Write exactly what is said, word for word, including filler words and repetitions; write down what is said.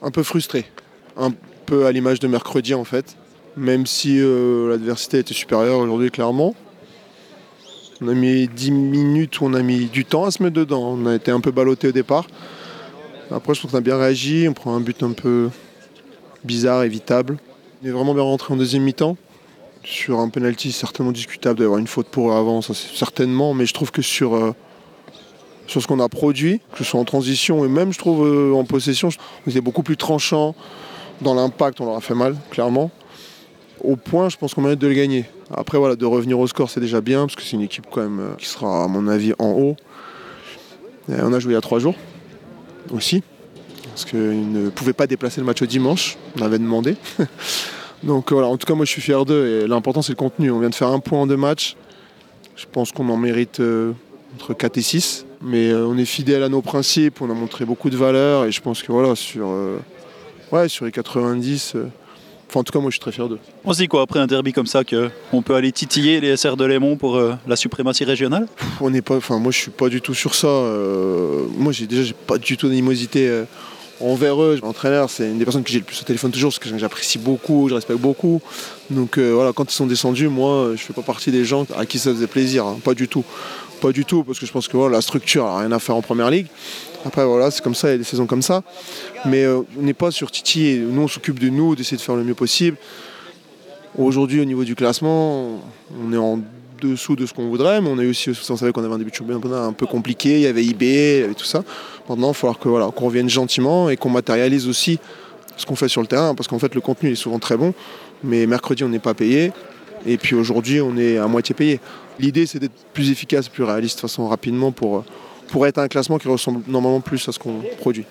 Un peu frustré, un peu à l'image de mercredi en fait, même si euh, l'adversité était supérieure aujourd'hui clairement. On a mis dix minutes où on a mis du temps à se mettre dedans, on a été un peu ballotté au départ. Après je trouve qu'on a bien réagi, on prend un but un peu bizarre, évitable. On est vraiment bien rentré en deuxième mi-temps. Sur un penalty certainement discutable d'avoir une faute pour eux avant, ça c'est certainement, mais je trouve que sur, euh, sur ce qu'on a produit, que ce soit en transition et même je trouve euh, en possession, on était beaucoup plus tranchant. Dans l'impact, on leur a fait mal, clairement. Au point, je pense qu'on mérite de le gagner. Après, voilà, de revenir au score, c'est déjà bien, parce que c'est une équipe quand même euh, qui sera, à mon avis, en haut. Et on a joué il y a trois jours aussi, parce qu'ils ne pouvaient pas déplacer le match au dimanche, on avait demandé. Donc voilà, en tout cas, moi je suis fier d'eux, et l'important c'est le contenu. On vient de faire un point en deux matchs. Je pense qu'on en mérite euh, entre quatre et six. Mais euh, on est fidèle à nos principes, on a montré beaucoup de valeur, et je pense que voilà, sur, euh, ouais, sur les quatre-vingt-dix... Euh, Enfin, en tout cas, moi, je suis très fier d'eux. On se dit quoi après un derby comme ça qu'on peut aller titiller les S R de Lémont pour euh, la suprématie régionale? On n'est pas, enfin, moi, je suis pas du tout sur ça. Euh, moi, j'ai déjà, j'ai pas du tout d'animosité euh, envers eux. L'entraîneur, c'est une des personnes que j'ai le plus au téléphone toujours, parce que j'apprécie beaucoup, je respecte beaucoup. Donc euh, voilà, quand ils sont descendus, moi, je fais pas partie des gens à qui ça faisait plaisir. Hein. Pas du tout, pas du tout, parce que je pense que voilà, la structure n'a rien à faire en première ligue. Après voilà, c'est comme ça, il y a des saisons comme ça. Mais euh, on n'est pas sur Titi, nous on s'occupe de nous, d'essayer de faire le mieux possible. Aujourd'hui au niveau du classement, on est en dessous de ce qu'on voudrait, mais on a eu aussi, on savait qu'on avait un début de championnat un peu compliqué, il y avait I B, il y avait tout ça. Maintenant il va falloir que, voilà, qu'on revienne gentiment et qu'on matérialise aussi ce qu'on fait sur le terrain, parce qu'en fait le contenu est souvent très bon, mais mercredi on n'est pas payé, et puis aujourd'hui on est à moitié payé. L'idée c'est d'être plus efficace, plus réaliste de façon rapidement pour... pour être un classement qui ressemble normalement plus à ce qu'on produit.